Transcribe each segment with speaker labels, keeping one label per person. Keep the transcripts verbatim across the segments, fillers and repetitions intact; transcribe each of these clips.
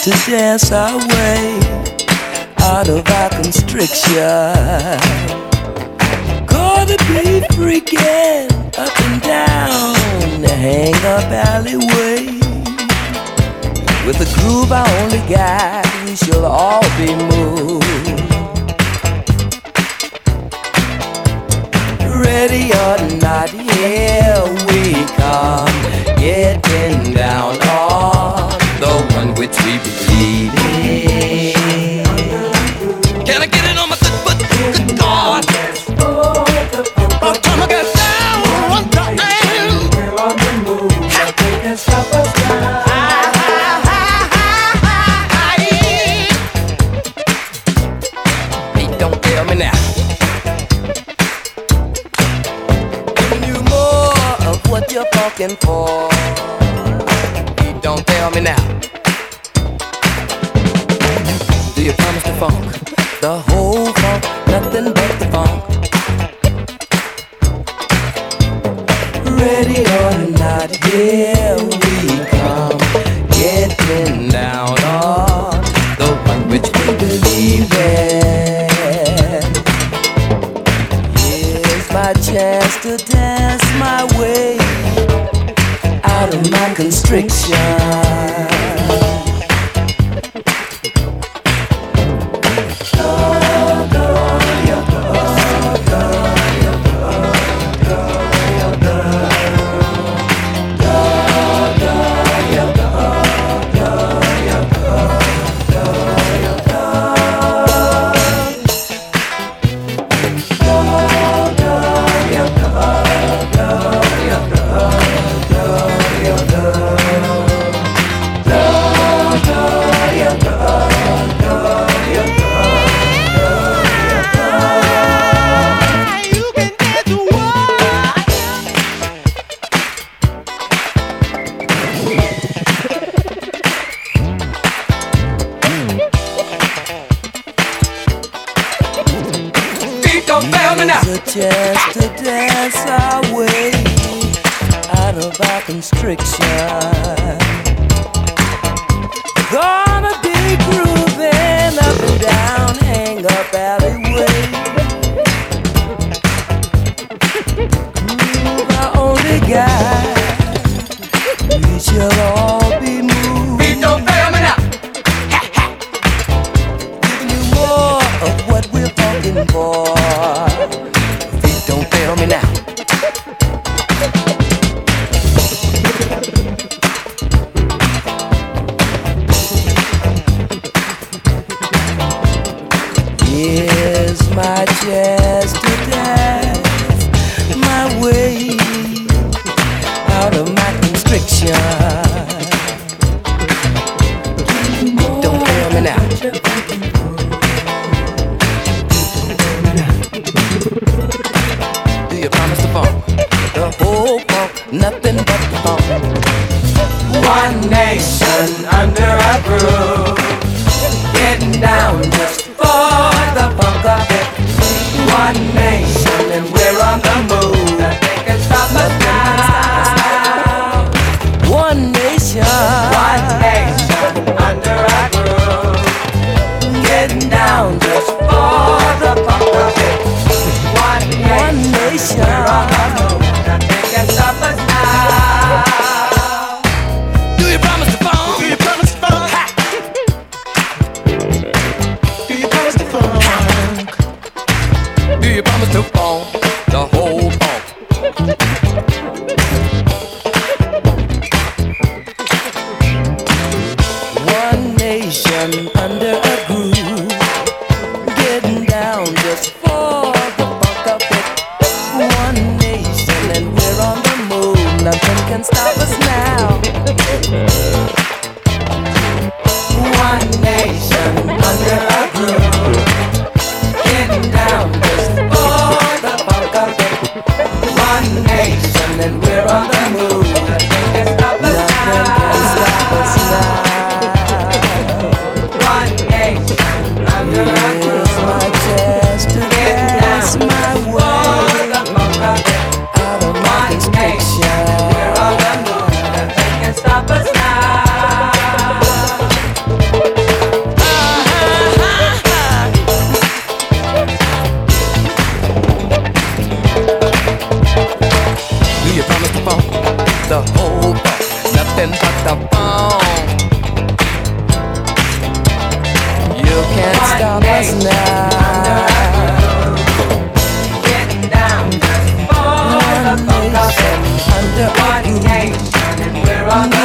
Speaker 1: to dance our way out of our constriction. Gonna be freaking up and down the hang-up alleyway. With the groove I only got, we shall all be moved. Ready or not, here we come, getting down on the one which we believe in. Can I get it on my good foot? Good God! Oh, time I get down one time. We're on the move, nothing can stop us now. Hey, don't tell me now. What you're fucking for? You don't tell me now. Do you promise the funk? The whole funk, nothing but the funk. Ready or not, here we come, getting down on the one which we believe in. Here's my chance to dance my way out of my constriction. Chance to dance our way out of our constriction. Gonna be grooving up and down hang-up alleyway. Groove I only got, we shall all be moved. Beat don't fail me now. Giving you more of what we're fucking for. Don't fail me now. Here's my chance to dance my way out of my constriction. Don't fail me now. You promise the funk, the whole funk, nothing but the funk. One nation under a groove, getting down just for the funk of it. One nation and we're on the move, nothing can stop us now. One nation, one nation under a groove, getting down just for the funk of it. One nation, we're on the move, nothing can stop us now. Do you promise the funk? Do you promise the funk? Ha! Do you promise the funk? Do you promise the funk? The whole funk. One nation under a groove, getting down just for the funk of it. One nation and we're on the move, nothing can stop us now. One nation under a groove, getting down just for the funk of it. One nation and we're on the move, nothing can stop us now. Nothing can stop us now. One nation.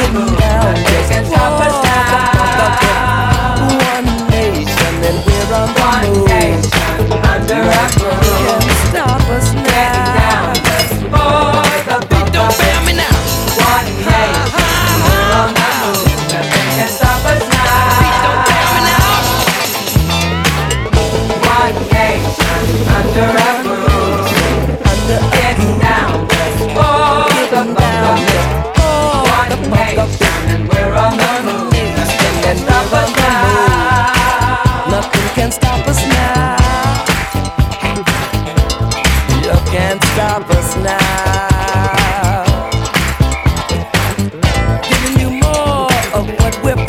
Speaker 1: move. Nothing can stop us now.
Speaker 2: One nation and we're on the
Speaker 1: One
Speaker 2: move.
Speaker 1: nation under our roof.
Speaker 2: Can't stop us now.
Speaker 1: Getting down just for the beat.
Speaker 2: Don't fail me now.
Speaker 1: One nation, we're on the move. Nothing can stop us now.
Speaker 2: Don't fail me now.
Speaker 1: One nation under our roof. Getting down just for the beat. One nation and we're on the move. Nothing can stop us now.
Speaker 2: Nothing can stop us now. You can't stop us now. Giving you more of what we're